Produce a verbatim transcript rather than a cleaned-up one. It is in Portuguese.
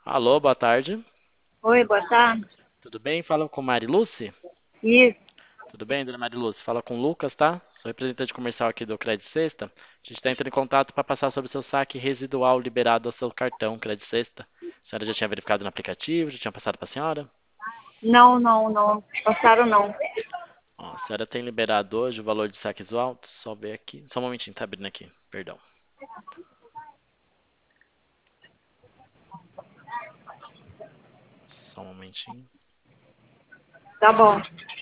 Alô, boa tarde. Oi, boa tarde. Tudo bem? Fala com Mari Lucy? Isso, Tudo bem, dona Mari Lucy? Fala com o Lucas, tá? Sou representante comercial aqui do Credit Sexta. A gente está entrando em contato para passar sobre o seu saque residual liberado ao seu cartão Credit Sexta. A senhora já tinha verificado no aplicativo? Já tinha passado para a senhora? não, não, não, passaram não. Ó, a senhora tem liberado hoje o valor de saques altos? Só ver aqui. Só um momentinho, tá abrindo aqui. Perdão. Só um momentinho. Tá bom.